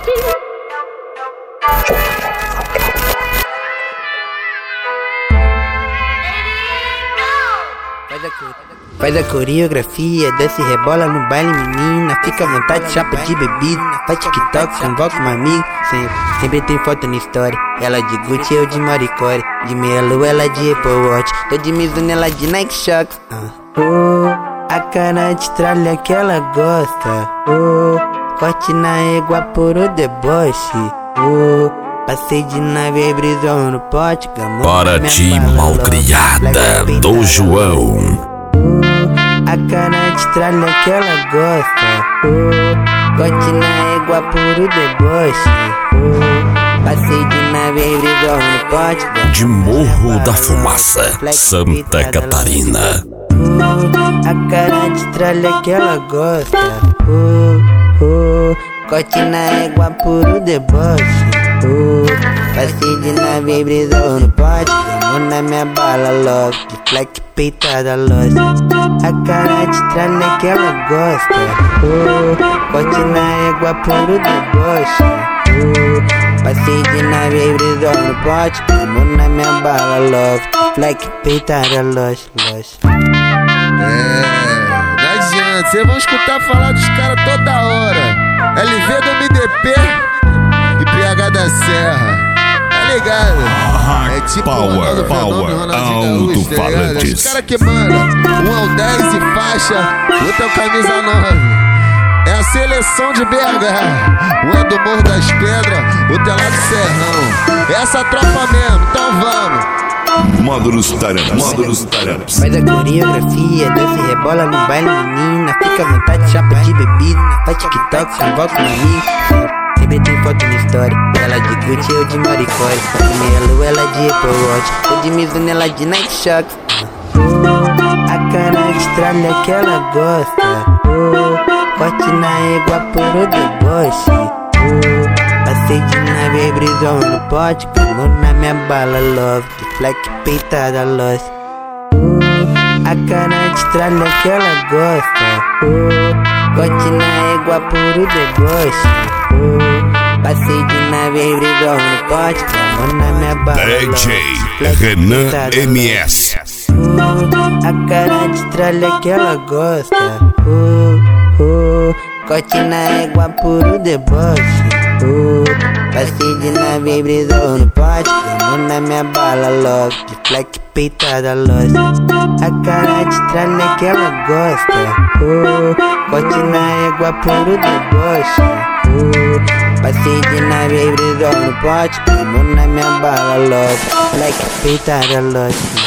Faz a coreografia, desce e rebola no baile, menina. Fica à vontade, chapa de bebida. Faz TikTok, convoca uma amiga. Sempre tem foto na história. Ela de Gucci, eu de Maricore. De meia lua, ela de Apple Watch. Tô de Mizuno, ela de Nike Shox. A cara de tralha que ela gosta. Corte na égua por o deboche. Passei de nave, brisou no pote. Para ti, malcriada do João. A cara de tralha que ela gosta. Corte na égua por o deboche. Passei de nave, brisou no pote. De Morro da Fumaça, Santa Catarina. A cara de tralha que ela gosta. Corte na égua por o deboche. Passei de nave, brisou no pote. Demo na minha bala logo, de fleck peitada loja. A cara de tralha que ela gosta. Corte na égua por o deboche. Passei de nave, brisou no pote. Demo na minha bala logo, de fleck peitada loja. Não adianta, vocês vão escutar falar dos caras toda hora. LV do MDP e PH da Serra, tá ligado? É tipo Power, alto-falantes. Os caras que manda, um é o 10 e faixa, outro é o camisa 9. É a seleção de BH, um é do Morro das Pedras, outro é lá do Serrão. Essa tropa mesmo, então vamos. Módulos Taramps. Faz a coreografia, desce e rebola no baile, menina. Fica à vontade, chapa de bebida. Faz TikTok, convoca uma amiga. Sempre tem foto na história. Ela de Gucci, eu de Maricore. De meia lua, ela de Apple Watch. Tô de Mizuno, ela de Nike Shox. A cara de tralha que ela gosta. Corte na égua por o deboche. Passei de nave, brisou no pote. Como na minha bala love, de fleck peitada loja. A cara de tralha que ela gosta. Corte na égua por o deboche. Passei de nave, brisou no pote. Como na minha bala DJ Renan MS. A cara de tralha que ela gosta. Corte na égua por o deboche. Passei de nave, brisou no pote. Demo na minha bala logo, de fleck peitada loja. A cara de tralha que ela gosta. Corte na égua por o deboche. Passei de nave, brisou no pote. Demo na minha bala logo, fleck peitada loja.